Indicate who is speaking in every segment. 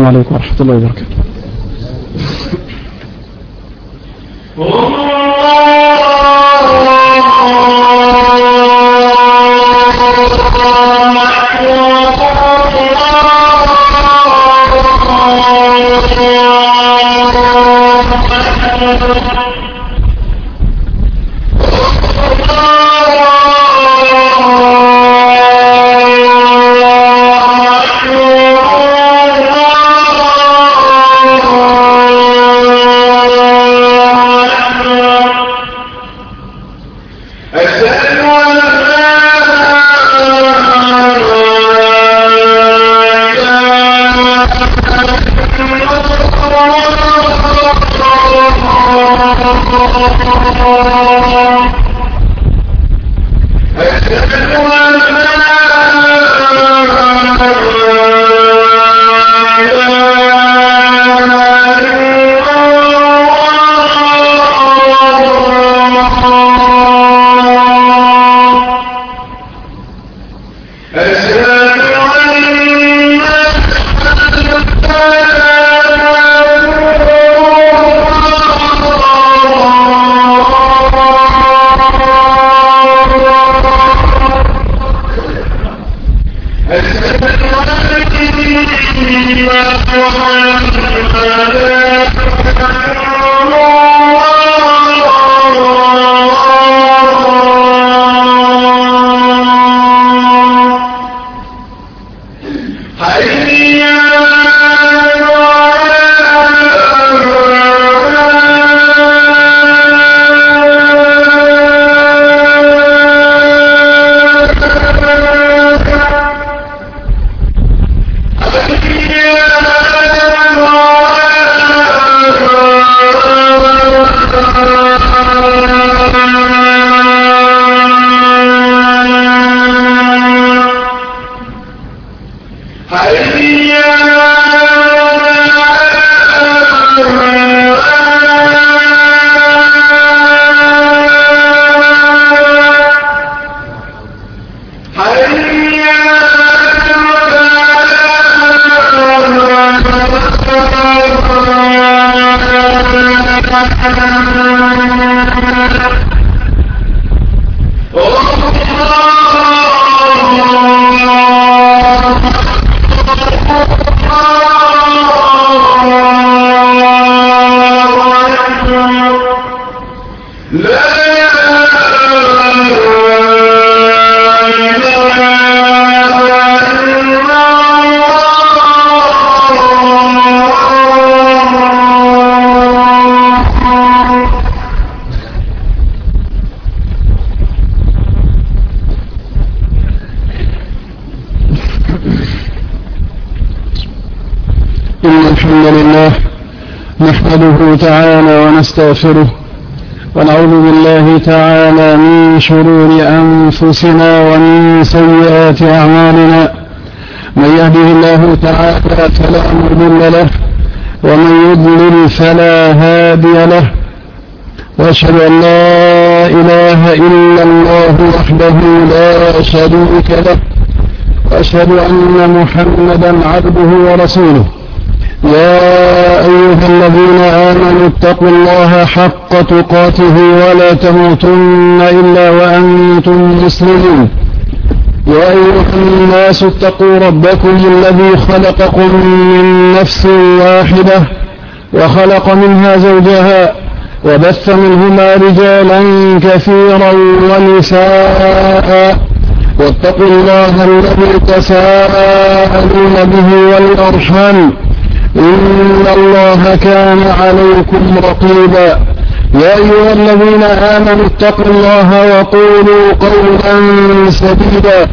Speaker 1: السلام عليكم ورحمة الله وبركاته. الحمد لله نحمده تعالى ونستغفره ونعوذ بالله تعالى من شرور أنفسنا ومن سيئات أعمالنا. من يهده الله تعالى فلا مضل له ومن يضلل فلا هادي له، وأشهد أن لا إله إلا الله وحده لا شريك له، وأشهد أن محمدا عبده ورسوله. يا أيها الذين آمنوا اتقوا الله حق تقاته ولا تموتن إلا وأنتم مسلمون. يا أيها الناس اتقوا ربكم الذي خلقكم من نفس واحدة وخلق منها زوجها وبث منهما رجالا كثيرا ونساء، واتقوا الله الذي تساءلون به والأرحام إن الله كان عليكم رقيبا. يا أيها الذين آمنوا اتقوا الله وقولوا قولا سديدا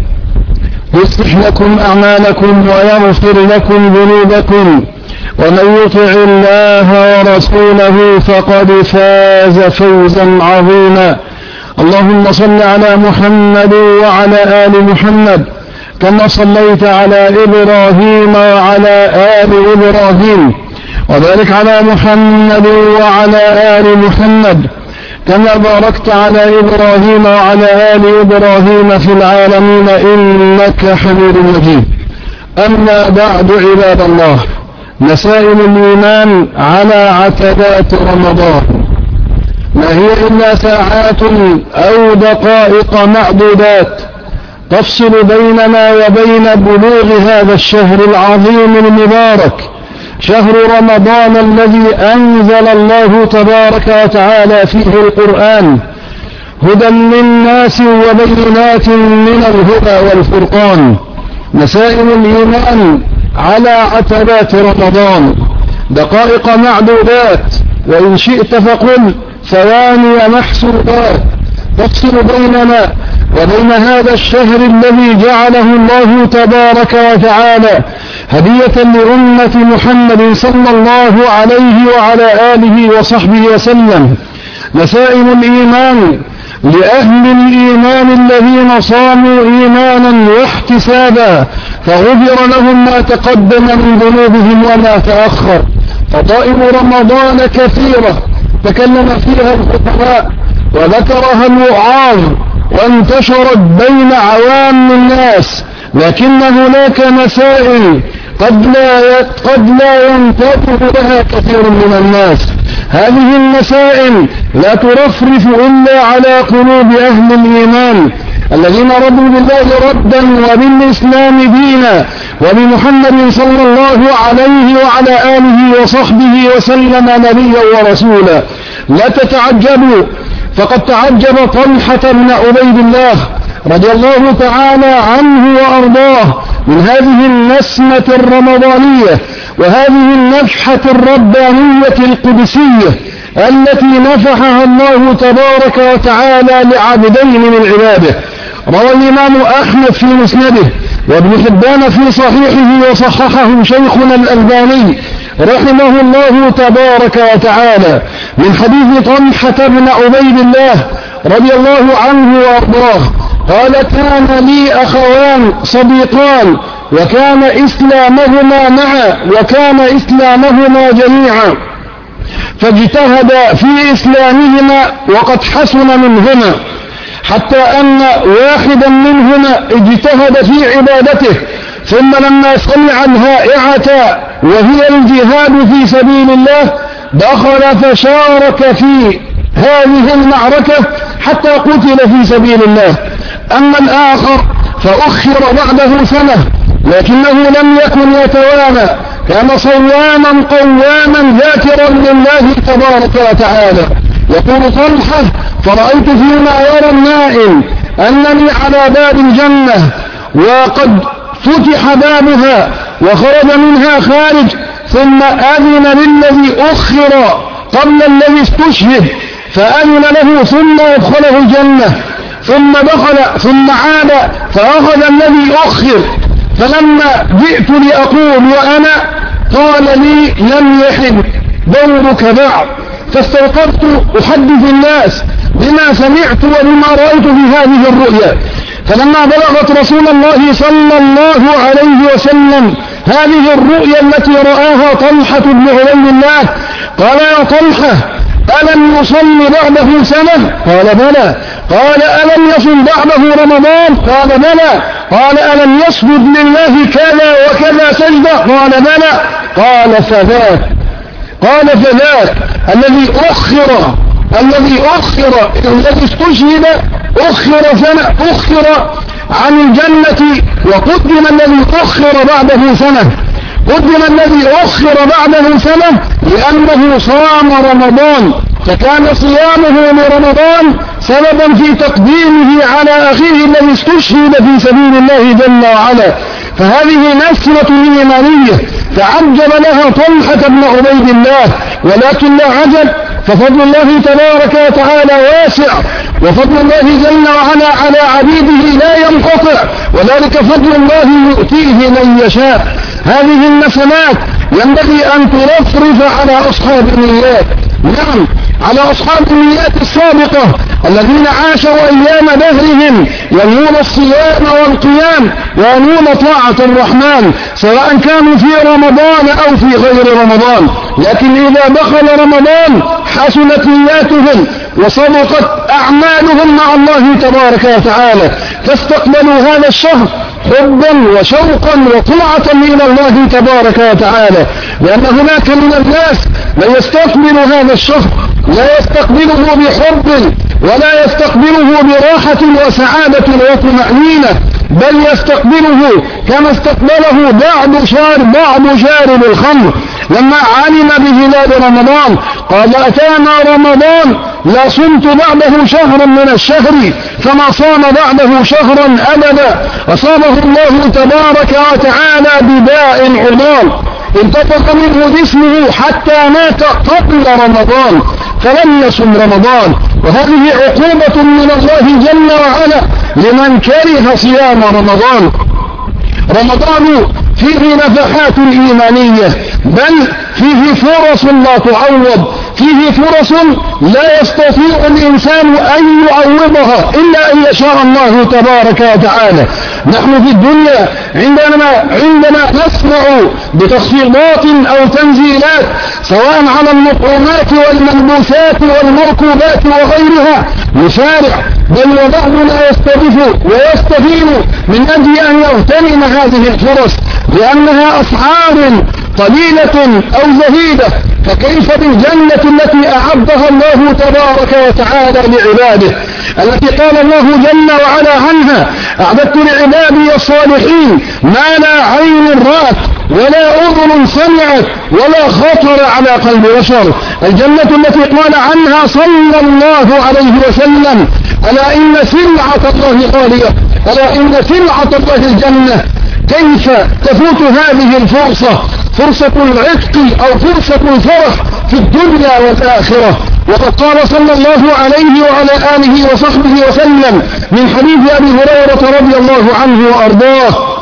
Speaker 1: يصلح لكم أعمالكم ويغفر لكم ذنوبكم، ومن يطع الله ورسوله فقد فاز فوزا عظيما. اللهم صل على محمد وعلى آل محمد كما صليت على إبراهيم وعلى آل إبراهيم، وبارك على محمد وعلى آل محمد كما باركت على إبراهيم وعلى آل إبراهيم في العالمين إنك حميد مجيد. أما بعد، عباد الله، مسائل الإيمان على عتبات رمضان. ما هي إلا ساعات أو دقائق معدودات تفصل بيننا وبين بلوغ هذا الشهر العظيم المبارك، شهر رمضان الذي أنزل الله تبارك وتعالى فيه القرآن هدى للناس وبينات من الهدى والفرقان. مسائل الإيمان على عتبات رمضان، دقائق معدودات، وإن شئت فقل ثواني محسوبات، تفصل بيننا وبين هذا الشهر الذي جعله الله تبارك وتعالى هدية لأمة محمد صلى الله عليه وعلى آله وصحبه وسلم. مسائل الإيمان لأهل الإيمان الذين صاموا إيمانا واحتسابا فغفر لهم ما تقدم من ذنوبهم وما تأخر. فضائل رمضان كثيرة تكلم فيها الخطباء وذكرها الوعاظ وانتشرت بين عوام الناس، لكن هناك مسائل قد لا ينتبه لها كثير من الناس. هذه المسائل لا ترفرف إلا على قلوب أهل الإيمان الذين رضوا بالله ربا وبالإسلام دينا وبمحمد صلى الله عليه وعلى آله وصحبه وسلم نبيا ورسولا. لا تتعجبوا، فقد تعجب طلحة بن عبيد الله رضي الله تعالى عنه وأرضاه من هذه النسمة الرمضانية وهذه النفحة الربانية القدسية التي نفحها الله تبارك وتعالى لعبدين من عباده. روى الإمام أحمد في مسنده وابن حبان في صحيحه وصححه شيخنا الألباني رحمه الله تبارك وتعالى من حديث طلحة بن عبيد الله رضي الله عنه وأرضاه قال: كان لي أخوان صديقان وكان إسلامهما معا وكان إسلامهما جميعا، فاجتهدا في إسلامهما وقد حسن منهما، حتى أن واحدا منهما اجتهد في عبادته، ثم لما سمع الهائعة وهي الجهاد في سبيل الله دخل فشارك في هذه المعركة حتى قتل في سبيل الله. أما الآخر فأخر بعده سنة لكنه لم يكن يتوانى، كان صواما قواما ذاكرا لله تبارك وتعالى. يقول طلحة: فرأيت فيما يرى النائم أنني على باب الجنة وقد فتح بابها وخرج منها خارج، ثم أذن للذي أخر قبل الذي استشهد فأذن له ثم أدخله الجنة، ثم دخل ثم عاد فأخذ الذي أخر، فلما جئت لأقول وأنا قال لي: لم يحن دورك بعد. فاستوقفت أحدث الناس بما سمعت وبما رأيت في هذه الرؤيا، فلما بلغت رسول الله صلى الله عليه وسلم هذه الرؤيا التي رآها طلحة بن عبيد الله قال: يا طلحة، ألم يصل بعده سنة؟ قال: بلى. قال: ألم يصل بعده رمضان؟ قال: بلى. قال: ألم يسجد لله كذا وكذا سجدة؟ قال: بلى. قال: فذاك الذي استشهد أخر سنة، أخر عن الجنة، وقدم الذي أخر بعده سنة، قدم الذي أخر بعده سنة لأنه صام رمضان، فكان صيامه لرمضان سببا في تقديمه على أخيه الذي استشهد في سبيل الله جل وعلا. فهذه نسمة إيمانية تعجب لها طلحة بن عبيد الله، ولكن لا عجب، ففضل الله تبارك وتعالى واسع، وفضل الله جل وعلا على عبيده لا ينقطع، وذلك فضل الله يؤتيه من يشاء. هذه النسمات ينبغي أن ترفرف على أصحاب النيات، نعم، على أصحاب النيات السابقة الذين عاشوا أيام دهرهم ينوون الصيام والقيام وينوون طاعة الرحمن، سواء كانوا في رمضان أو في غير رمضان، لكن إذا دخل رمضان حسنت نياتهم وصدقت أعمالهم مع الله تبارك وتعالى، فاستقبلوا هذا الشهر حبا وشوقا وطلعة إلى الله تبارك وتعالى، لأن هناك من الناس من يستقبل هذا الشهر لا يستقبله بحب ولا يستقبله براحة وسعادة وطمأنينة، بل يستقبله كما استقبله بعض شارب الخمر لما علم بهلال رمضان قال أتانا رمضان لا صمت بعده شهرا من الشهر فما صام بعده شهرا أبدا، أصابه الله تبارك وتعالى بداء عضال انتفخ منه جسمه حتى مات قبل رمضان فلم يصم رمضان، وهذه عقوبة من الله جل وعلا لمن كره صيام رمضان. رمضان فيه نفحات إيمانية، بل فيه فرص لا تعوض، فيه فرص لا يستطيع الإنسان أن يعوضها إلا أن يشاء الله تبارك وتعالى. نحن في الدنيا عندما نسمع بتخفيضات أو تنزيلات سواء على المطعومات والملبوسات والمركوبات وغيرها نسارع، بل وبعضنا يستضيف ويستفيد من أجل أن يغتنم هذه الفرص لأنها أسعار قليلة أو زهيدة، فكيف بالجنة التي أعدها الله تبارك وتعالى لعباده، التي قال الله جل وعلا عنها أعددت لعبادي الصالحين ما لا عين رأت ولا أذن سمعت ولا خطر على قلب بشر، الجنة التي قال عنها صلى الله عليه وسلم ألا إن سلعة الله غالية، ألا إن سلعة الله الجنة. كيف تفوت هذه الفرصة، فرصة العتق أو فرصة الفرح في الدنيا والآخرة؟ وقد قال صلى الله عليه وعلى آله وصحبه وسلم من حديث أبي هريرة رضي الله عنه وأرضاه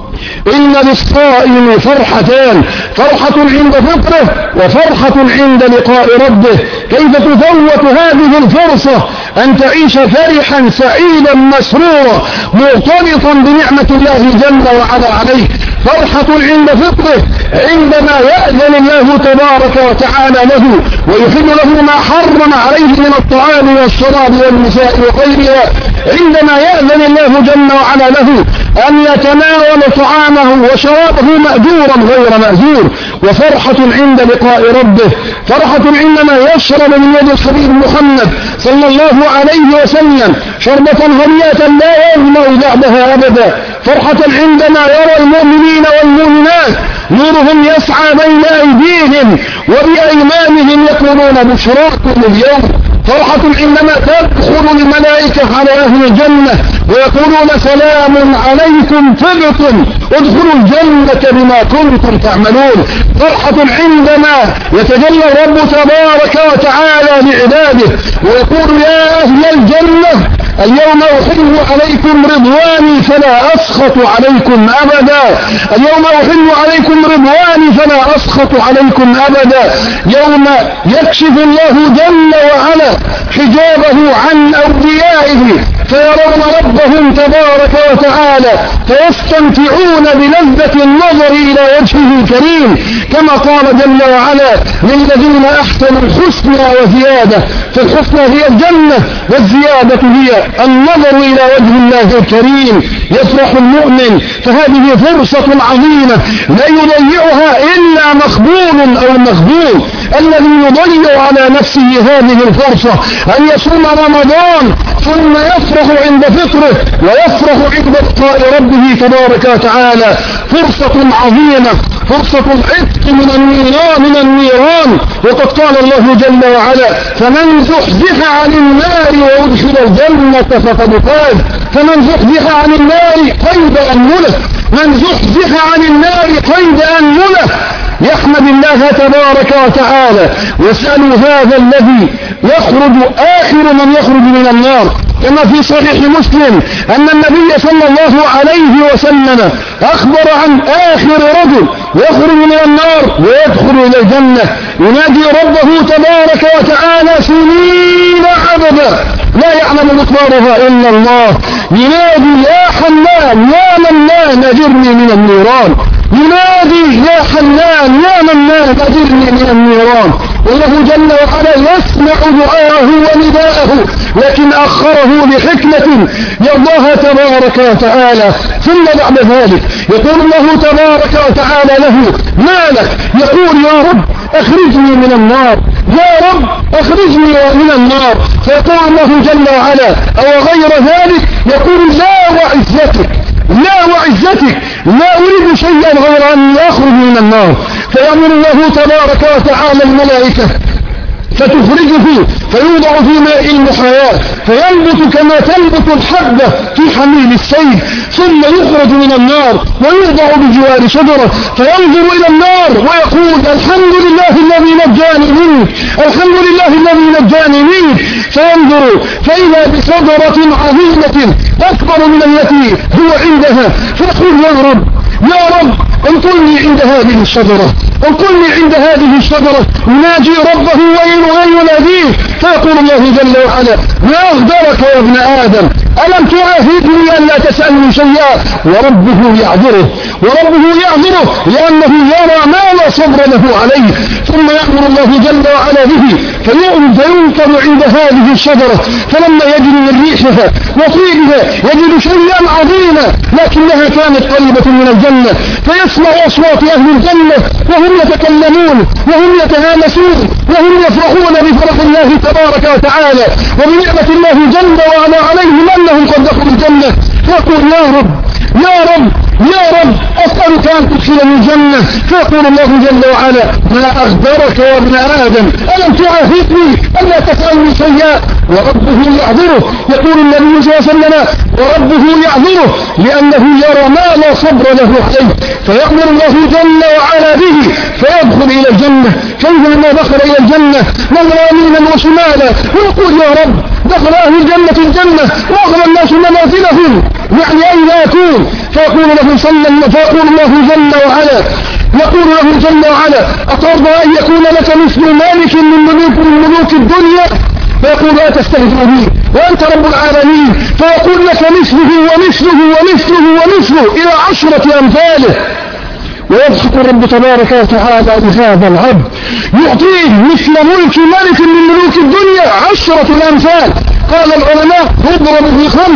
Speaker 1: إن للصائم فرحتان، فرحة عند فطره وفرحة عند لقاء ربه. كيف تفوت هذه الفرصة أن تعيش فرحا سعيدا مسرورا مرتبطا بنعمة الله جل وعلا عليه؟ فرحة عند فطره عندما يأذن الله تبارك وتعالى له ويحل له ما حرم عليه من الطعام والشراب والنساء وغيرها، عندما يأذن الله جل وعلا له أن يتناول طعامه وشرابه مأجورا غير مأجور. وفرحة عند لقاء ربه، فرحة عندما يشرب من يد الحبيب محمد صلى الله عليه وسلم شربة هنيئة لا يظمأ بعدها أبدا، فرحة عندما يرى المؤمنين والمؤمنات نورهم يسعى بين أيديهم وبأيمانهم يقولون بشراكم اليوم، فرحة عندما تدخل الملائكة على أهل الجنة ويقولون سلام عليكم طبتم ادخلوا الجنة بما كنتم تعملون، فرحة عندما يتجلى الرب تبارك وتعالى لعباده ويقول يا أهل الجنة اليوم أحل عليكم رضواني فلا أسخط عليكم أبدا، اليوم أحل عليكم رضواني فلا أسخط عليكم أبدا، يوم يكشف الله جل وعلا حجابه عن أوليائه فيرون ربهم تبارك وتعالى فيستمتعون بلذة النظر إلى وجهه الكريم، كما قال جل وعلا للذين أحسنوا الحسنى وزيادة، فالحسنى هي الجنة والزيادة هي النظر إلى وجه الله الكريم. يفرح المؤمن، فهذه فرصة عظيمة لا يضيعها إلا مخبول أو مخبول. الذي يضيع على نفسه هذه الفرصة أن يصوم رمضان ثم يفرح عند فطره ويفرح عند لقاء ربه تبارك وتعالى، فرصة عظيمة، فرصة العتق من النيران. وقد قال الله جل وعلا فمن زحزح عن النار وأدخل الجنة فقد فاز، فمن زحزح عن النار قيد أنمله، من زحزح عن النار قيد أنمله يحمد الله تبارك وتعالى ويسأل هذا الذي يخرج آخر من يخرج من النار، كما في صحيح مسلم أن النبي صلى الله عليه وسلم أخبر عن آخر رجل يخرج من النار ويدخل إلى الجنة ينادي ربه تبارك وتعالى سنين عددا لا يعلم مقدارها إلا الله، ينادي يا حنان يا منان أجرني من النيران، ينادي يا حنان يا منان أجرني من النيران، والله جل وعلا يسمع دعاءه ونداءه، لكن أخره لحكمة يرضاها تبارك وتعالى. ثم بعد ذلك يقول الله تبارك وتعالى له ما لك؟ يقول يا رب أخرجني من النار، يا رب أخرجني من النار. فيقول الله جل وعلا أو غير ذلك، يقول لا وعزتك لا وعزتك لا أريد شيئا غير أن أخرج من النار. فيأمر الله تبارك وتعالى الملائكة فتخرجه فيوضع في ماء المحياة فينبت كما تنبت الحبة في حميل السيل، ثم يخرج من النار ويوضع بجوار شجرة فينظر إلى النار ويقول الحمد لله الذي نجاني منك، الحمد لله الذي نجاني منك. فينظر فإذا بشجرة عظيمة أكبر من التي هو عندها، فيقول يا رب يا رب انقلني عند هذه الشجرة، انقلني عند هذه الشجرة. يناجي ربه ويناديه، فيقول الله جل وعلا ما أغدرك يا ابن آدم، ألم تعاهدني أن لا تسألني شيئا؟ وربه يعذره لأنه يرى ما لا صبر له عليه. ثم يأمر الله جل وعلا به فينقل عند هذه الشجرة، فلما يجد من ريحها وطيبها يجد شيئا عظيما لكنها كانت قريبة من الجنة، فيسمع أصوات أهل الجنة وهم يتكلمون وهم يتهامسون وهم يفرحون بفرح الله تبارك وتعالى وبنعمة الله جل وعلا عليهم أنهم قد دخلوا الجنة. فيقول يا رب يا رب يا رب أسألك أن تدخلني الجنة. فيقول الله جل وعلا ما أغدرك يا ابن آدم، ألم تعاهدني ألا تسألني شيئا؟ وربه يعذره. يقول النبي صلى الله عليه وسلم وربه يعذره لأنه يرى ما لا صبر له عليه. فيأمر الله جل وعلا به فيدخل إلى الجنة. فإذا دخل إلى الجنة نظر يمينا وشمالا ويقول يا رب دخل أهل الجنة الجنة وأغلى الناس منازلهم، يعني أين أكون؟ فيقول الله جل وعلا يقول له جل وعلا أترضى أن يكون لك مثل مالك من ملوك الدنيا؟ فيقول لا تستهزئ بي وأنت رب العالمين. فيقول لك مثله ومثله ومثله ومثله إلى 10 أمثاله. ويضحك الرب تبارك وتعالى بهذا العبد يعطيه مثل ملك ملك من ملوك الدنيا 10 الأمثال. قال العلماء يضرب ب5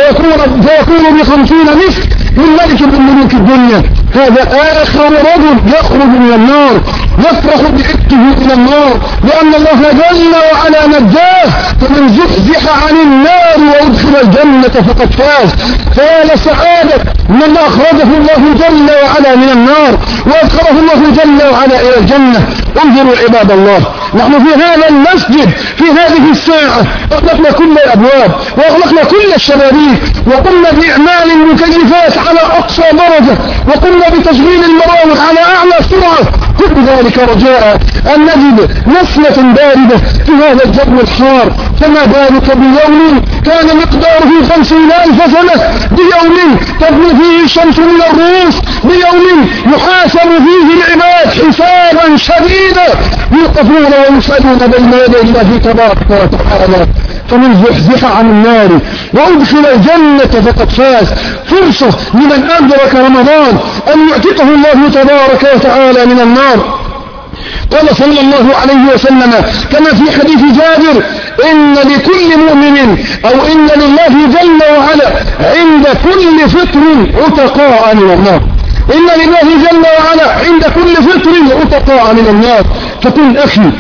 Speaker 1: فيكون ب50 مثل من ملك من ملوك الدنيا. هذا آخر رجل يخرج من النار يفرح بعتقه إلى النار لأن الله جل وعلا نجاه. فمن زحزح عن النار وأدخل الجنة فقد فاز. فيا لسعادة من أخرجه الله جل وعلا من النار وأدخله الله جل وعلا إلى الجنة. انظروا عباد الله، نحن في هذا المسجد في هذه الساعة أغلقنا كل الأبواب وأغلقنا كل الشبابيك وقمنا بإعمال المكيفات على أقصى درجة وقمنا بتشغيل المراوح على أعلى سرعة، كل ذلك رجاء أن نجد نسمة باردة في هذا الجو الحار. فما بالك بيوم كان مقداره 50,000 سنة، بيوم تبني فيه الشمس من الرؤوس، بيوم يحاسب فيه العباد حسابا شديدا يوقفون ويسألون بين يدي الله تبارك وتعالى. فمن زحزح عن النار وأدخل الجنة فقد فاز. فرصة لمن أدرك رمضان أن يعتقه الله تبارك وتعالى من النار. قال صلى الله عليه وسلم كما في حديث جابر إن لكل مؤمن أو إن لله جل وعلا عند كل فطر عتقاء من النار. إن لله جل وعلا عند كل فطر عتقاء من النار. فكن أخي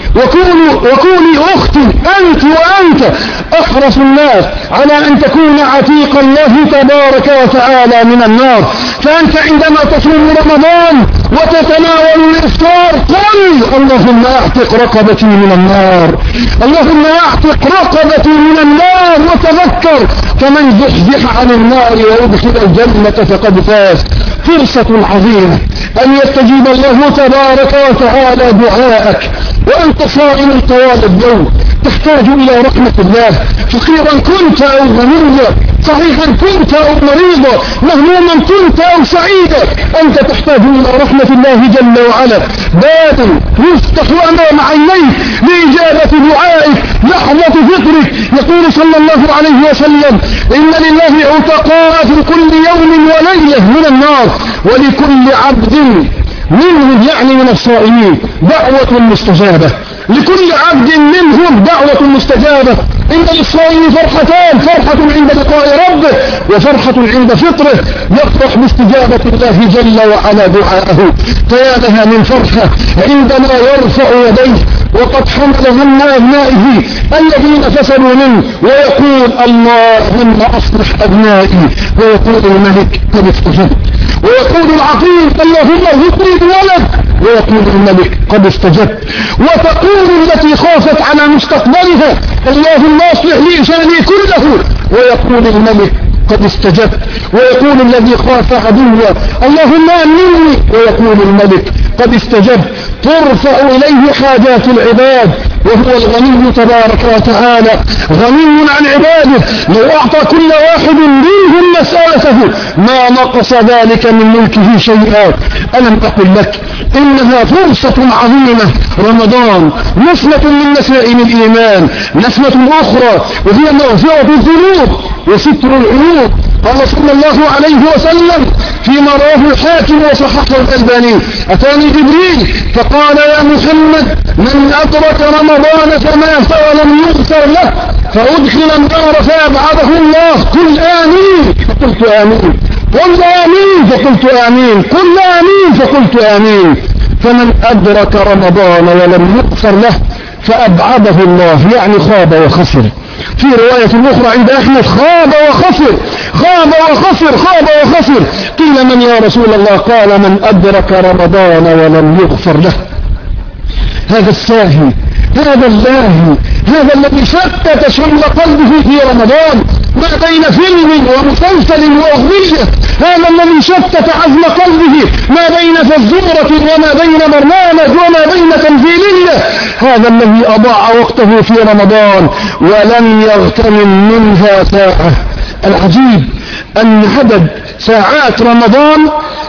Speaker 1: وكوني أختي أنت وأنت أحرص الناس على أن تكون عتيق الله تبارك وتعالى من النار. فأنت عندما تصوم رمضان وتتناول الإفطار قل اللهم أعتق رقبتي من النار، اللهم أعتق رقبتي من النار. وتذكر فمن زحزح عن النار ويدخل الجنة فقد فاز. فرصة عظيمة أن يستجيب الله تبارك وتعالى دعاءك وأنت صائم طوال اليوم. تحتاج إلى رحمة الله. فقيرا كنت أو غنيا، صحيحا كنت أو مريضا، مهموما كنت أو سعيدا، أنت تحتاج إلى رحمة الله جل وعلا. باب يفتح أمام عينيك لإجابة دعائك لحظة فطرك. يقول صلى الله عليه وسلم: إن لله عتقاء في كل يوم وليلة من النار، ولكل عبد منهم، يعني من الصائمين، دعوة مستجابة. لكل عبد منهم دعوة مستجابة. إن للصائم فرحتان: فرحة عند لقاء ربه، وفرحة عند فطره، يفرح باستجابة الله جل وعلا دعاءه. فيا لها من فرحة عندما يرفع يديه وقد حمل هم أبنائه الذين فسدوا منه، ويقول: اللهم أصلح أبنائي، ويقول الملك: قد استجبت. ويقول العقيم: اللهم ارزقني بولد، ويقول الملك: قد استجبت. وتقول التي خافت على مستقبلها: اللهم اصلح لي شأني كله، ويقول الملك: قد استجبت. ويقول الذي خاف عدوه: اللهم أمنني، ويقول الملك: قد استجبت. ترفع إليه حاجات العباد، وهو الغني تبارك وتعالى، غني عن عباده. لو أعطى كل واحد منهم مسألته ما نقص ذلك من ملكه شيئا. ألم أقل لك إنها فرصة عظيمة؟ رمضان نسمة من نسائم الإيمان، نسمة أخرى وهي مغفرة الذنوب وستر العيوب. قال صلى الله عليه وسلم فيما رواه الحاكم وصححه الألباني: أتاني جبريل فقال: يا محمد، من أدرك رمضان فمات ولم يغفر له فأدخل النار فأبعده الله. قل آمين، فقلت آمين. قل آمين، فقلت آمين. قل آمين، فقلت آمين. فمن أدرك رمضان ولم يغفر له فأبعده الله، يعني خاب وخسر. في رواية أخرى عند أحمد: خاب وخسر، خاب وخسر، خاب وخسر. قيل: من يا رسول الله؟ قال: من أدرك رمضان ولم يغفر له. هذا الساهي، هذا اللاهي، هذا الذي شتت شمل قلبه في رمضان ما بين فيلم ومسلسل وأغنية، هذا الذي شتت عزم قلبه ما بين فزورة وما بين برنامج وما بين تمثيلية، هذا الذي أضاع وقته في رمضان ولم يغتنم منها ساعة. العجيب أن عدد ساعات رمضان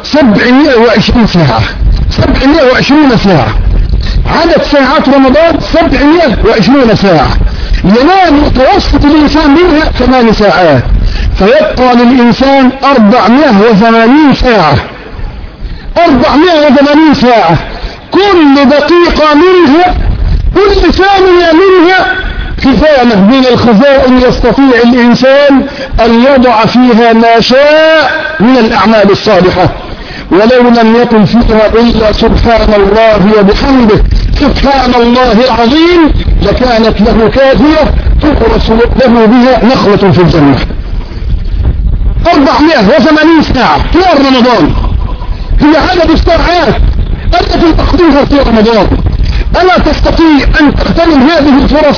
Speaker 1: 720 ساعة، 720 ساعة. عدد ساعات رمضان 720 ساعة. ينام متوسط الإنسان منها 8 ساعات، فيبقى للإنسان 480 ساعة. 480 ساعة، كل دقيقة منها، كل ثانية منها خزانة من الخزائن يستطيع الإنسان أن يضع فيها ما شاء من الأعمال الصالحة، ولو لم يكن فيها إلا سبحان الله وبحمده، سبحان الله العظيم، لكانت له كافية تغرس له بها نخلة في الجنة. 480 ساعة في رمضان هي عدد الساعات التي تقضيها في رمضان. ألا تستطيع أن تغتنم هذه الفرص؟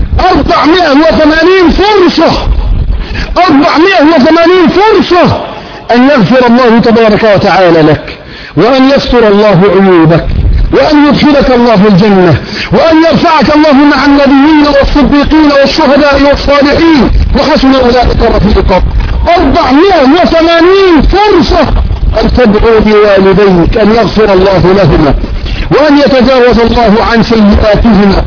Speaker 1: 480 فرصة، 480 فرصة أن يغفر الله تبارك وتعالى لك، وأن يستر الله عيوبك، وأن يدخلك الله الجنة، وأن يرفعك الله مع النبيين والصديقين والشهداء والصالحين، وحسن أولئك رفيقا. 480 فرصة أن تدعو بوالديك أن يغفر الله لهما، وأن يتجاوز الله عن سيئاتهما.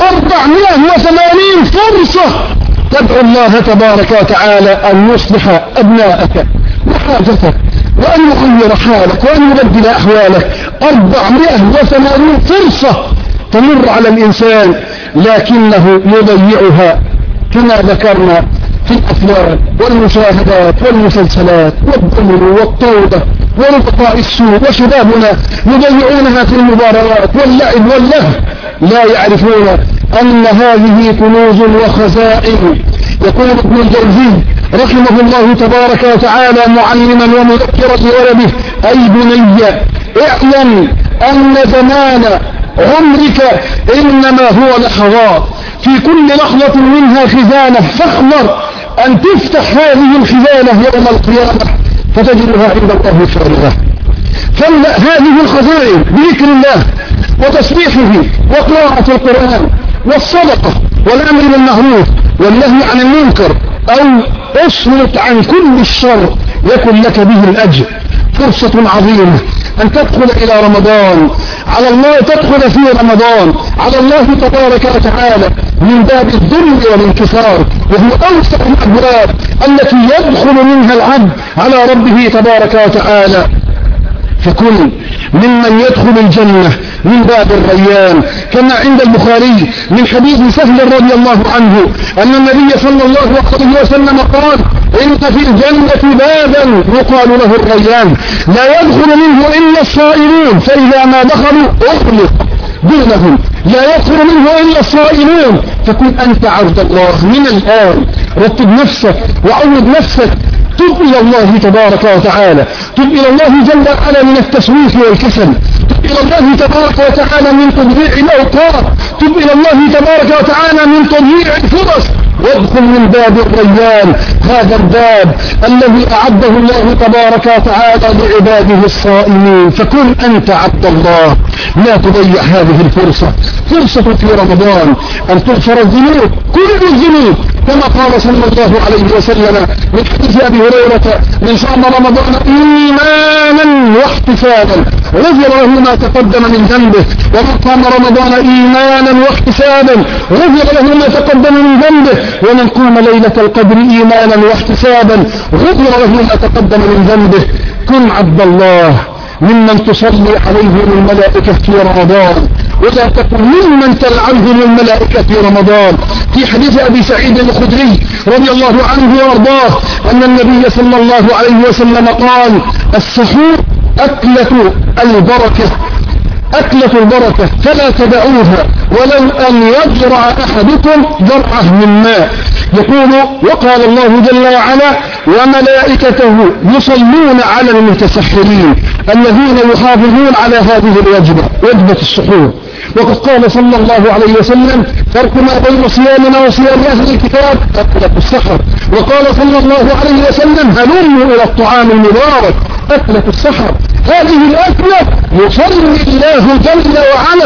Speaker 1: 480 فرصة تدعو الله تبارك وتعالى أن يصلح أبناءك وحاجتك، وأن يغير حالك، وأن يبدل أحوالك. 480 فرصة تمر على الإنسان لكنه يضيعها، كما ذكرنا في الأفلام والمشاهدات والمسلسلات والدمر والطوبة ورفقاء السوء، وشبابنا يضيعونها في المباريات واللعب واللهو، لا يعرفون أن هذه كنوز وخزائن. يقول ابن الجوزي رحمه الله تبارك وتعالى معلما ومذكرا لولده: أي بني اعلم أن زمان عمرك إنما هو لحظات، في كل لحظة منها خزانة، فاحذر أن تفتح هذه الخزانة يوم القيامة فتجدها عند الله فارغة. فهذه الخزائن بذكر الله وتسبيحه وقراءة القرآن والصدقة والأمر بالمعروف والنهي عن المنكر، أو اصمت عن كل الشر يكن لك به الأجر. فرصة عظيمة أن تدخل إلى رمضان على الله، تدخل في رمضان على الله تبارك وتعالى من باب الذل والانكسار، وهو أوسع الأبواب التي يدخل منها العبد على ربه تبارك وتعالى. فكن ممن يدخل الجنة من باب الريان، كما عند البخاري من حديث سهل رضي الله عنه أن النبي صلى الله عليه وسلم قال: إن في الجنة بابا يقال له الريان لا يدخل منه إلا الصائمون، فإذا ما دخلوا أغلق دونهم، لا يدخل منه إلا الصائمون. فكن أنت عبد الله من الآن، رتب نفسك وعود نفسك، تب إلى الله تبارك وتعالى، تب إلى الله جل وعلا من التسويف والكسل، تب إلى الله تبارك وتعالى من تضييع الأوقات، تب إلى الله تبارك وتعالى من تضييع الفرص، وادخل من باب الريان، هذا الباب الذي أعده الله تبارك وتعالى لعباده الصائمين. فكن أنت عبد الله، لا تضيع هذه الفرصة، فرصة في رمضان أن تغفر الذنوب، كل الذنوب، كما قال صلى الله عليه وسلم من حديث أبي هريرة: من صام رمضان إيمانا واحتسابا غفر له ما تقدم من ذنبه، ومن قام رمضان إيمانا واحتسابا غفر له ما تقدم من ذنبه، ومن قام ليلة القدر إيمانا واحتسابا غفر له ما تقدم من ذنبه. كن عبد الله ممن تصلي عليه الملائكة في رمضان، ولا تكن ممن تلعنه الملائكة في رمضان. في حديث أبي سعيد الخدري رضي الله عنه وارضاه أن النبي صلى الله عليه وسلم قال: السحور أكلة البركة، أكلة البركة فلا تدعوها ولو أن يجرع أحدكم جرعة من ماء. يقول: وقال الله جل وعلا: وملائكته يصلون على المتسحرين الذين يحافظون على هذه الوجبة، وجبة السحور. وقد قال صلى الله عليه وسلم: فرق ما بين صيامنا وصيام أهل الكتاب أكلة السحر. وقال صلى الله عليه وسلم: هلموا إلى الطعام المبارك، أكلة السحر. هذه الأكلة يصلي الله جل وعلا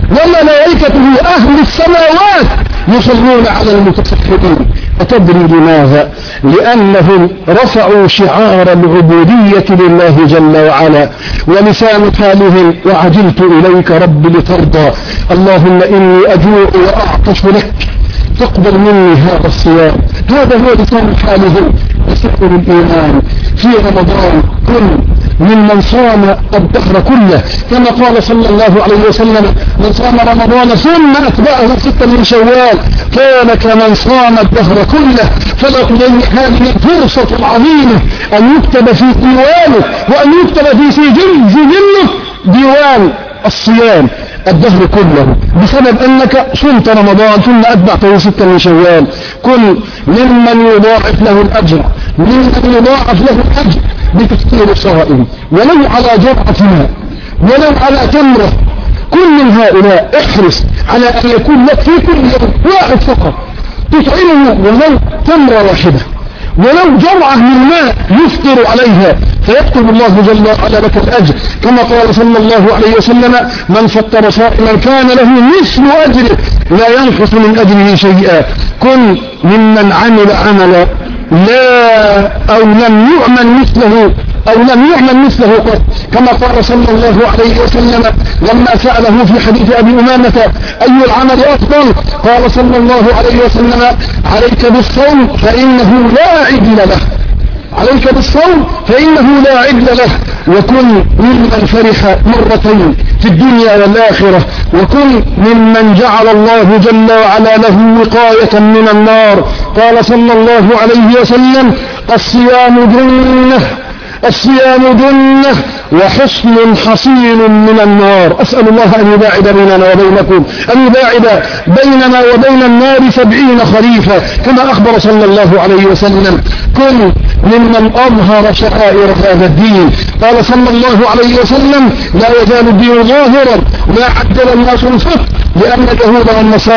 Speaker 1: وملائكته أهل السماوات يصلون على المتسحرين. أتدري لماذا؟ لأنهم رفعوا شعار العبودية لله جل وعلا، ولسان حالهم: وعجلت إليك رب لترضى، اللهم إني أجوع وأعطش لك، تقبل مني هذا الصيام. هذا هو لسان حالهم وسحر الإيمان. في رمضان كن ممن صام الدهر كله، كما قال صلى الله عليه وسلم: من صام رمضان ثم أتبعه 6 من شوال كان كمن صام الدهر كله. فلا تضيع هذه الفرصة العظيمة أن يكتب في ديوانه وأن يكتب في سجله ديوان الصيام الدهر كله بسبب أنك صمت رمضان ثم أتبعته 6 من شوال. كن ممن يضاعف له الأجر، ممن يضاعف له الأجر بتفطير صائم، ولو على جرعة ماء، ولو على تمرة. كل من هؤلاء احرص على أن يكون لك في كل يوم واحد فقط تطعمه، ولو تمرة واحدة، ولو جرعة من ماء يفطر عليها، فيكتب الله جل وعلا لك الأجر. كما قال صلى الله عليه وسلم: من فطر صائما كان له مثل أجره لا ينقص من أجره شيئا. كن ممن عمل عملا لا أو لم يعمل مثله قط، كما قال صلى الله عليه وسلم لما سأله في حديث أبي أمامة: أي العمل أفضل؟ قال صلى الله عليه وسلم: عليك بالصوم فإنه لا عدل له، عليك بالصوم فإنه لا عدل له. وكن ممن فرح مرتين في الدنيا والآخرة، وكن ممن جعل الله جل وعلا له وقاية من النار. قال صلى الله عليه وسلم: الصيام جنة وحصن حصين من النار. أسأل الله أن يباعد بيننا وبينكم، أن يباعد بيننا وبين النار 70 خريفا كما أخبر صلى الله عليه وسلم. كن ممن أظهر شعائر هذا الدين. قال صلى الله عليه وسلم: لا يزال الدين ظاهرا ما عدل الناس الفطر، لأن اليهود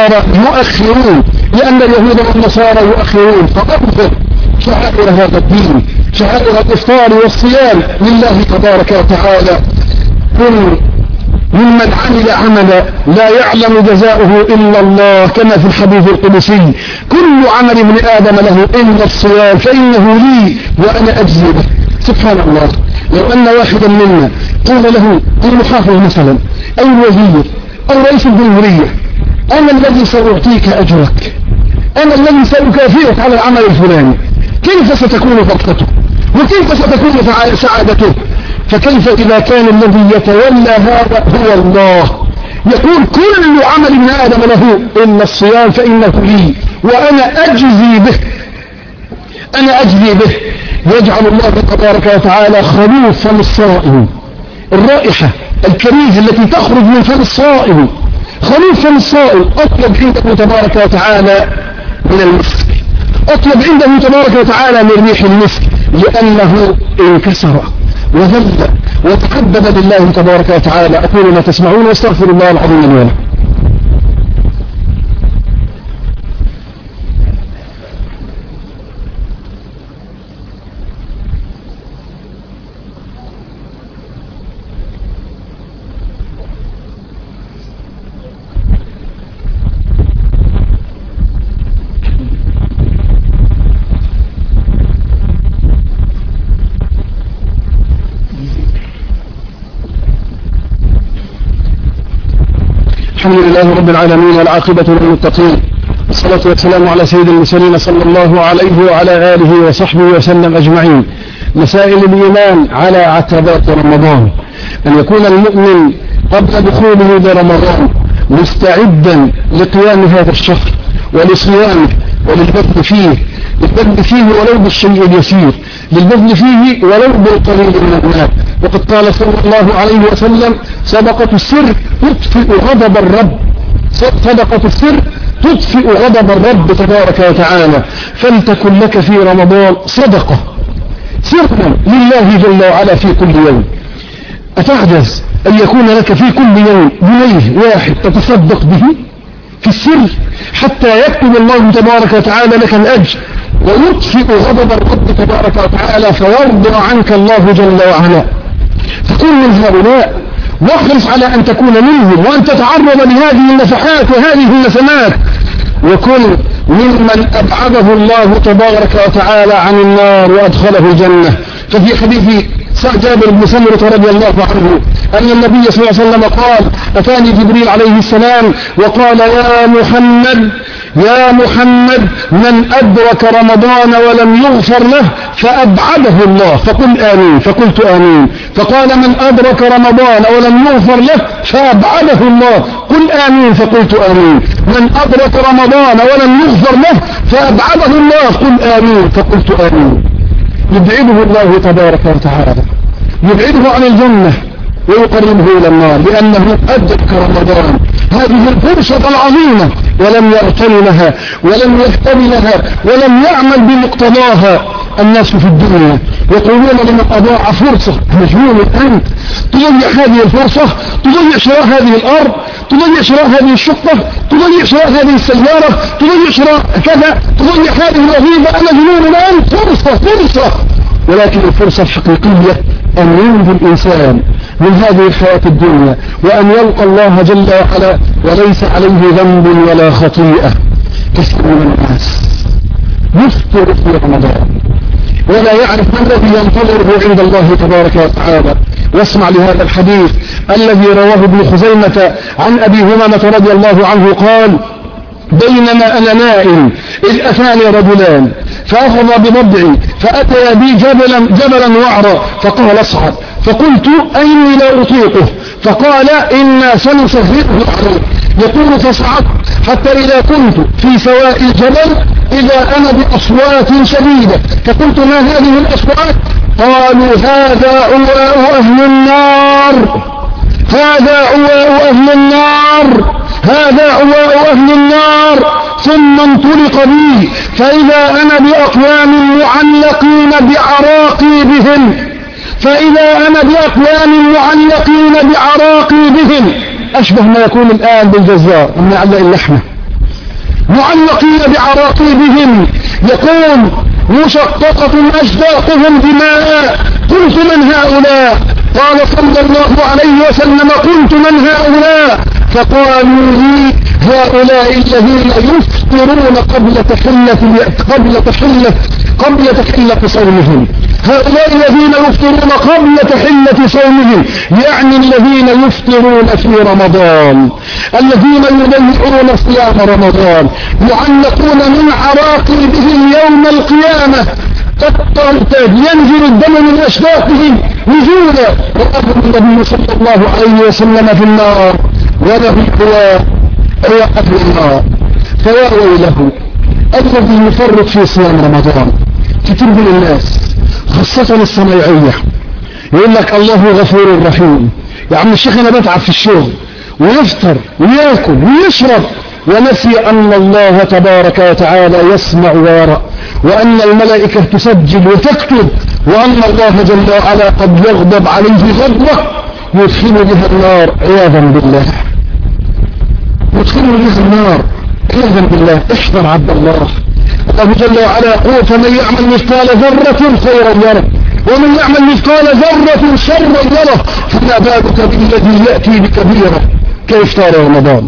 Speaker 1: والنصارى يؤخرون، فأظهر شعائر هذا الدين، شعائر الإفطار والصيام لله تبارك وتعالى. كن ممن عمل عملا لا يعلم جزاؤه إلا الله، كما في الحديث القدسي: كل عمل ابن آدم له إلا الصيام فإنه لي وأنا أجزي به. سبحان الله، لو أن واحدا منا قال له المحافظ مثلا أو الوزير أو رئيس الجمهورية: أنا الذي سأعطيك أجرك، أنا الذي سأكافئك على العمل الفلاني، كيف ستكون فرحته وكيف ستكون سعادته؟ فكيف إذا كان الذي يتولى هذا هو الله؟ يقول: كل عمل ابن آدم له إلا الصيام فإنه لي وأنا أجزي به، أنا أجزي به. يجعل الله تبارك وتعالى خلوف فم الصائم، الرائحة الكريهة التي تخرج من فم الصائم، خلوف فم الصائم أطلب عنده تبارك وتعالى من المسك، أطلب عنده تبارك وتعالى من ريح المسك، لأنه انكسر وذل وتعبد لله تبارك وتعالى. أقول ما تسمعون واستغفر الله العظيم لي ولكم. الحمد لله رب العالمين والعاقبة للمتقين، والصلاة والسلام على سيد المرسلين صلى الله عليه وعلى آله وصحبه وسلم أجمعين. مسائل الإيمان على عتبات رمضان: أن يكون المؤمن قبل دخوله برمضان مستعدا لقيام هذا الشهر ولصيامه وللبذل فيه، للبذل فيه ولو بالشيء اليسير، للبذل فيه ولو بالقليل من المال. وقد قال صلى الله عليه وسلم: صدقة السر تطفئ غضب الرب، صدقة السر تطفئ غضب الرب تبارك وتعالى. فلتكن لك في رمضان صدقة سرا لله جل وعلا في كل يوم. أتعجز أن يكون لك في كل يوم جنيه واحد تتصدق به في السر حتى يكتب الله تبارك وتعالى لك الأجر ويطفئ غضب الرب تبارك وتعالى فيرضى عنك الله جل وعلا؟ فكن من هؤلاء واحرص على أن تكون منهم وأن تتعرض لهذه النفحات وهذه النسمات، وكن ممن أبعده الله تبارك وتعالى عن النار وأدخله الجنة. ففي حديث جابر بن سمرة رضي الله عنه أن النبي صلى الله عليه وسلم قال: أتاني جبريل عليه السلام وقال: يا محمد من أدرك رمضان ولم يغفر له فأبعده الله، فقل آمين، فقلت آمين. فقال: من أدرك رمضان ولم يغفر له فأبعده الله، قل آمين، فقلت آمين. من أدرك رمضان ولم يغفر له فأبعده الله، قل آمين، فقلت آمين. يبعده الله تبارك وتعالى، يبعده عن الجنة ويقربه إلى النار، لأنه أدرك رمضان، هذه الفرصة العظيمة، ولم يغتنمها ولم يهتملها ولم يعمل بمقتضاها. الناس في الدنيا يقولون لمن أضاع فرصة: مجنون أنت، تضيع هذه الفرصة، تضيع شراء هذه الأرض، تضيع شراء هذه الشقة، تضيع شراء هذه السيارة، تضيع شراء كذا، تضيع هذه الوظيفة، مجنون أنت، فرصة. ولكن الفرصة الحقيقية أن ينجو الإنسان من هذه الحياة الدنيا وأن يلقى الله جل وعلا وليس عليه ذنب ولا خطيئة. كثير من الناس يفطر في رمضان ولا يعرف ما الذي ينتظره عند الله تبارك وتعالى. واسمع لهذا الحديث الذي رواه ابن خزيمة عن أبي همامة رضي الله عنه قال: بينما أنا نائم إذ أتاني رجلان فأخذ بضبعي فأتيا بي جبلا وعرا فقال: اصعد. فقلت: أيني لا أطيقه. فقال: إنا سنسهله عليك. يقول: فصعدت حتى إذا كنت في سواء الجبل إذا أنا بأصوات شديدة، فقلت: ما هذه الأصوات؟ قالوا: هذا عواء أهل النار، هذا عواء أهل النار، هذا عواء أهل النار. ثم انطلق بي فإذا أنا بأقوام معلقين بعراقيبهم، فإذا أنا بأقوام معلقين بعراقيبهم، أشبه ما يكون الآن بالجزار المعلق اللحمة، معلقين بعراقيبهم. يقول: مشققة أشداقهم دماء. قلت من هؤلاء؟ قال صلى الله عليه وسلم قلت من هؤلاء؟ فقالوا لي هؤلاء الذين يفطرون قبل تحلة صومهم. هؤلاء الذين يفطرون قبل تحلة صومهم يعني الذين يفطرون في رمضان، الذين يضيعون صيام رمضان، يعلقون من عراقبهم يوم القيامة، ينزل الدم من أشداقهم نزولا، وأبو النبي صلى الله عليه وسلم في النار وله أهل النار. فيا ويله الذي يفرط في صيام رمضان. كتير من الناس خاصة الصنايعية يقول لك الله غفور رحيم. يا عم الشيخ أنا بتعب في الشغل، ويفطر ويأكل ويشرب ونسي أن الله تبارك وتعالى يسمع ويرى، وأن الملائكة تسجل وتكتب، وأن الله جل وعلا قد يغضب عليه غضبة يدخل بها النار عياذا بالله، يدخل بها النار عياذا بالله. احذر عبد الله. الله جل وعلا يقول فمن يعمل مثقال ذرة خيرا يره ومن يعمل مثقال ذرة شرا يره، فما بالك بالذي يأتي بكبيرة كإفطار رمضان.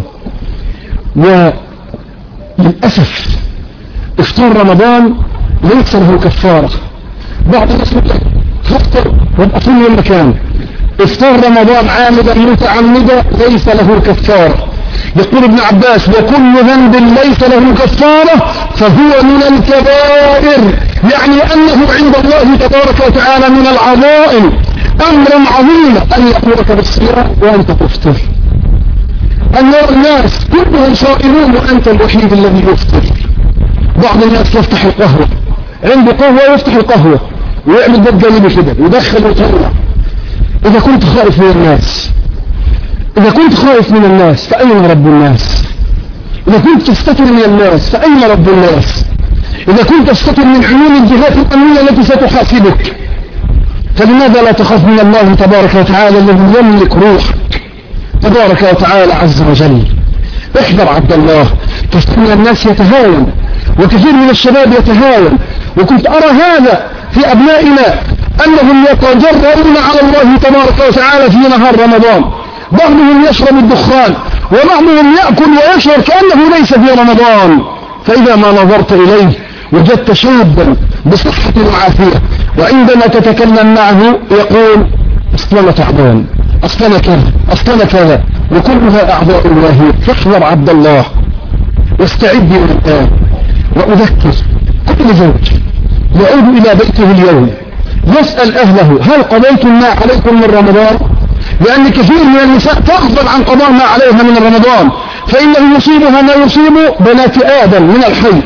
Speaker 1: وللأسف إفطار رمضان ليس له كفارة. بعض الناس تفطر وابقى في المكان. إفطار رمضان عامدا متعمدا ليس له كفارة. يقول ابن عباس وكل ذنب ليس له كفارة فهو من الكبائر، يعني أنه عند الله تبارك وتعالى من العظائم، أمر عظيم أن يأمرك بالصيام وأنت تفطر. الناس كلهم صائمون وأنت الوحيد الذي يفطر. بعض الناس يفتح القهوة، عنده قهوة يفتح القهوة ويعمل باب جانبي كده ويدخل ويطلع. إذا كنت خائف من الناس، إذا كنت خائف من الناس فأين رب الناس؟ إذا كنت تستتر من الناس فأين رب الناس؟ إذا كنت تستتر من عيون الجهات الأمنية التي ستحاسبك فلماذا لا تخاف من الله تبارك وتعالى الذي يملك روحك تبارك وتعالى عز وجل؟ احذر عبد الله. كثير من الناس يتهاون، وكثير من الشباب يتهاون، وكنت أرى هذا في أبنائنا أنهم يتجرؤون على الله تبارك وتعالى في نهار رمضان. بعضهم يشرب الدخان وبعضهم يأكل ويشرب كأنه ليس في رمضان، فإذا ما نظرت إليه وجدت شابا بصحة وعافية، وعندما تتكلم معه يقول أصلنا تعبان، أصلنا كذا، أصلنا كذا، وكلها أعضاء الله. فاحذر عبد الله واستعد من الآن. وأذكر كل زوج يعود إلى بيته اليوم يسأل أهله هل قضيتم ما عليكم من رمضان؟ لأن كثير من النساء تغفل عن قضاء ما عليها من رمضان، فإنه يصيبها ما يصيب بنات آدم من الحي،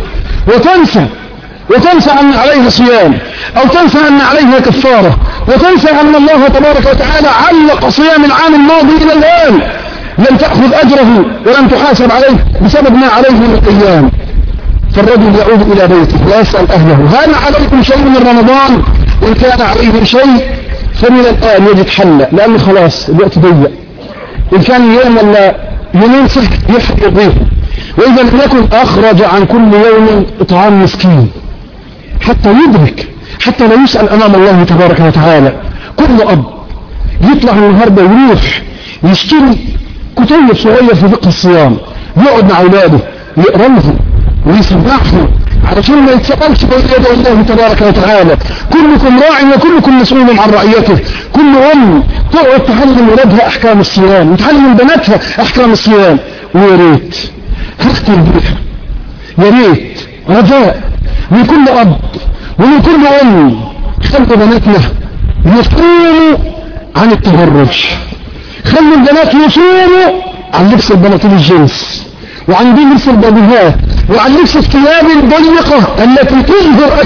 Speaker 1: وتنسى أن عليها صيام، أو تنسى أن عليها كفارة، وتنسى أن الله تبارك وتعالى علق صيام العام الماضي إلى الآن، لم تأخذ أجره ولم تحاسب عليه بسبب ما عليه من الأيام. فالرجل يعود إلى بيته ويسأل أهله هل عليكم شيء من رمضان؟ إن كان عليهم شيء فمن الآن يجد حل، لأنه خلاص الوقت ضيق. إن كان يوم ولا يومين يحرق الضيف، وإذا لم يكن أخرج عن كل يوم إطعام مسكين حتى يدرك، حتى لا يسأل أمام الله تبارك وتعالى. كل أب يطلع النهارده ويروح يشتري كتيب صغير في فقه الصيام، يقعد مع أولاده يقرأ لهم ويسمعهم علشان ما يتسألش بين يدي الله تبارك وتعالى. كلكم راع وكلكم مسؤول عن رعيته. كل أم تقعد تعلم ولادها أحكام الصيام وتعلم بناتها أحكام الصيام. ويا ريت هختم بيها، يا ريت رجاء من كل أب ومن كل أم خلوا بناتنا يصوموا عن التبرج، خلوا البنات يصوموا عن لبس البناطيل الجنس، وعن لبس البابيهات، وعن لبس الثياب الضيقة التي تظهر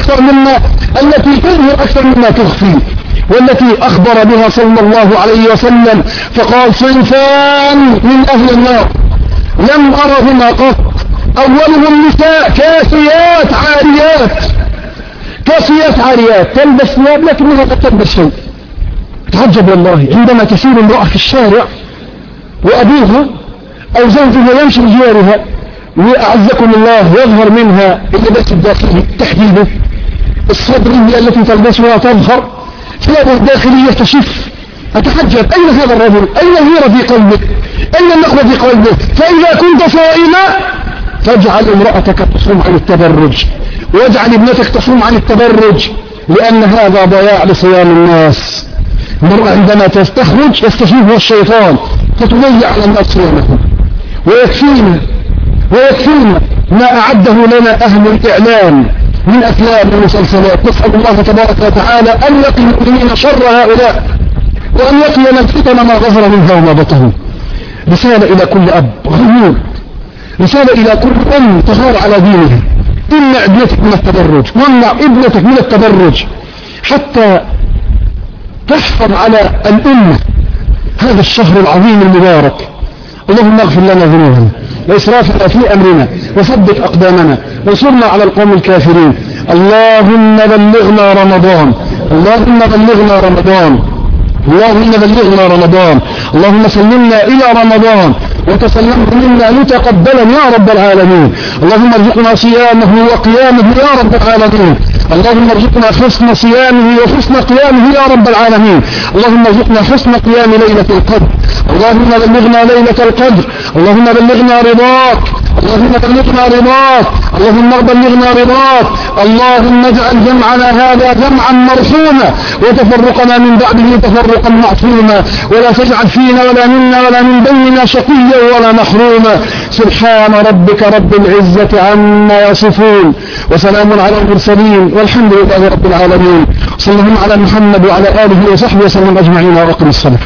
Speaker 1: أكثر مما تخفي، والتي أخبر بها صلى الله عليه وسلم فقال صنفان من أهل النار لم أرهما قط، أولهم نساء كاسيات عاريات تلبس ثياب لكنها لا تلبس شيء. تعجب والله عندما تسير امرأة في الشارع وأبوها أو زوجها يمشي بجوارها وأعزكم الله يظهر منها اللباس الداخلي تحديده، الصدر هي التي تلبسها تظهر، ثيابه الداخلية تشف. أتحجب أين هذا الرجل؟ أين الغيرة في قلبك؟ أين النقوة في قلبك؟ فإذا كنت صائما فاجعل امرأتك تصوم عن التبرج، واجعل ابنتك تصوم عن التبرج، لأن هذا ضياع لصيام الناس. المرأة عندما تستخرج يستشرفها الشيطان فتضيع على الناس صيامهم. ويكفينا ما أعده لنا أهل الإعلام من أفلام ومسلسلات. نسأل الله تبارك وتعالى أن يقي المؤمنين شر هؤلاء، وأن يقينا الفتن ما ظهر منها وما بطن. رسالة إلى كل أب غيور، رسالة إلى كل أم تغار على دينها. امنع ابنتك من التبرج، وامنع ابنتك من التبرج حتى تحفظ على الأمة هذا الشهر العظيم المبارك. اللهم اغفر لنا ذنوبنا وإسرافنا في أمرنا وثبت أقدامنا وانصرنا على القوم الكافرين. اللهم بلغنا رمضان، اللهم بلغنا رمضان، اللهم بلغنا رمضان. اللهم سلمنا إلى رمضان وتسلمه منا متقبلا يا رب العالمين. اللهم ارزقنا صيامه وقيامه يا رب العالمين. اللهم ارزقنا حسن صيامه وحسن قيامه يا رب العالمين. اللهم ارزقنا حسن قيام ليلة القدر. اللهم بلغنا ليلة القدر. اللهم بلغنا رضاك، اللهم بلغنا رضاك، اللهم بلغنا رضاك. اللهم اجعل جمعنا هذا جمعا مرحوما وتفرقنا من بعده تفرقا معصوما، ولا تجعل فينا ولا منا ولا من بيننا شقيا ولا محروما. سبحان ربك رب العزة عما يصفون، وسلام على المرسلين، والحمد لله رب العالمين. صلى الله على محمد وعلى آله وصحبه وسلم أجمعين، وأقم الصلاة.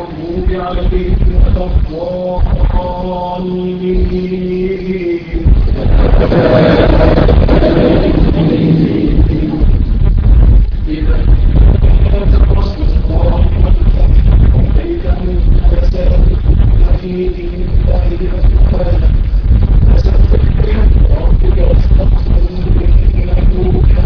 Speaker 2: المغضوب عليهم ولا الضالين. إذا كانت رسل الله بينهم فساد في دين الله أفواجا فسبح ربك واستغفره إنه كان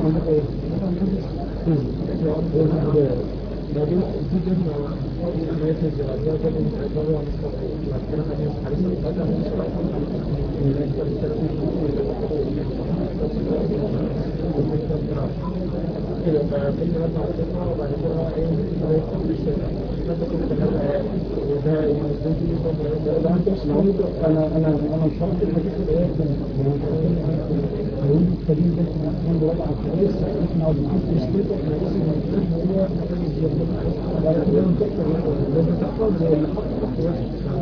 Speaker 2: أنا